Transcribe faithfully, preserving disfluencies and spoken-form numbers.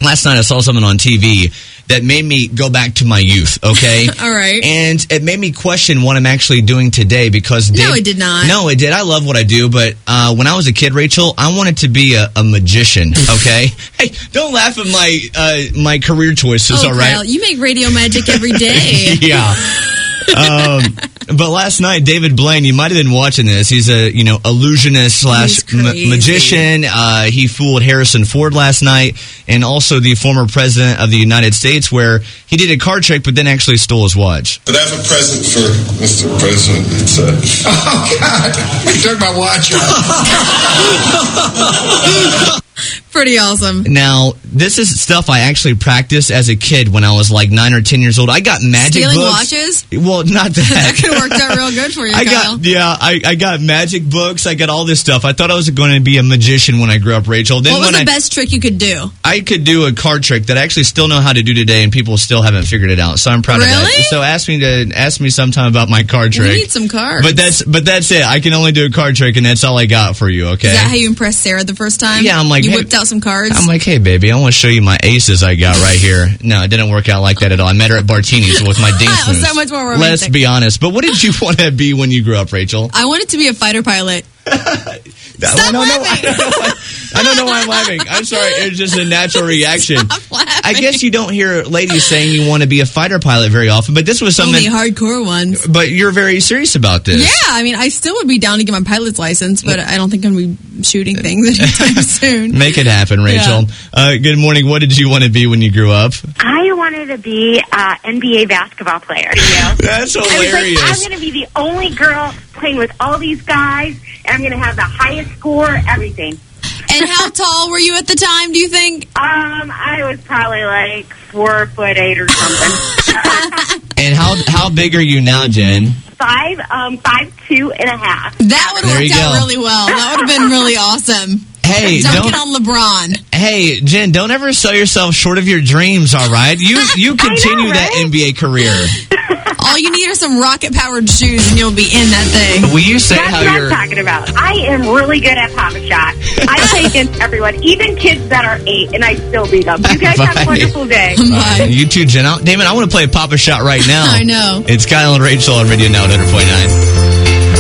last night I saw something on T V that made me go back to my youth, okay? All right. And it made me question what I'm actually doing today because... No, Dave, it did not. No, it did. I love what I do, but uh, when I was a kid, Rachel, I wanted to be a, a magician, okay? Hey, don't laugh at my uh, my career choices, oh, all right? Kyle, you make radio magic every day. Yeah. um, but last night, David Blaine, you might have been watching this. He's a you know illusionist slash ma- magician. Uh, he fooled Harrison Ford last night, and also the former president of the United States, where he did a card trick, but then actually stole his watch. But I have a present for Mister President. It's a oh God! You took my watch off. Pretty awesome. Now, this is stuff I actually practiced as a kid when I was like nine or ten years old. I got magic Stealing books. watches? Well, not that. That could have worked out real good for you, I Kyle. got, yeah, I, I got magic books. I got all this stuff. I thought I was going to be a magician when I grew up, Rachel. Then what was when the I, best trick you could do? I could do a card trick that I actually still know how to do today, and people still haven't figured it out. So I'm proud really? of that. So ask me to ask me sometime about my card trick. We need some cards. But that's but that's it. I can only do a card trick, and that's all I got for you. Okay. Is that how you impressed Sarah the first time? Yeah, I'm like you hey, whipped out some cards. I'm like, hey, baby, I want to show you my aces I got right here. No, it didn't work out like that at all. I met her at Bartini's with my ding That was spoons. so much more romantic. Let's be honest. But what did you want to be when you grew up, Rachel? I wanted to be a fighter pilot. Stop I don't laughing. Know, I, don't know why, I don't know why I'm laughing. I'm sorry. It's just a natural reaction. Stop laughing. I guess you don't hear ladies saying you want to be a fighter pilot very often, but this was something... Only hardcore ones. But you're very serious about this. Yeah, I mean, I still would be down to get my pilot's license, but I don't think I'm going to be shooting things anytime soon. Make it happen, Rachel. Yeah. Uh, good morning. What did you want to be when you grew up? I wanted to be an N B A basketball player. You know? That's hilarious. I was like, I'm going to be the only girl playing with all these guys, and I'm going to have the highest score, everything. And how tall were you at the time, do you think? Um, I was probably like four foot eight or something. And how how big are you now, Jen? Five, um, five two and a half. That would have worked out really well. That would have been really awesome. Hey, Dunking don't, on LeBron. Hey, Jen, don't ever sell yourself short of your dreams, all right? You you continue know, right? that N B A career. All you need are some rocket-powered shoes, and you'll be in that thing. Will you say That's how what you're... I'm talking about. I am really good at Papa Shot. I play against everyone, even kids that are eight, and I still beat them. You guys Bye. have a wonderful day. Bye. You too, Jen. Damon, I want to play a Papa Shot right now. I know. It's Kyle and Rachel on Radio Now at one hundred point nine.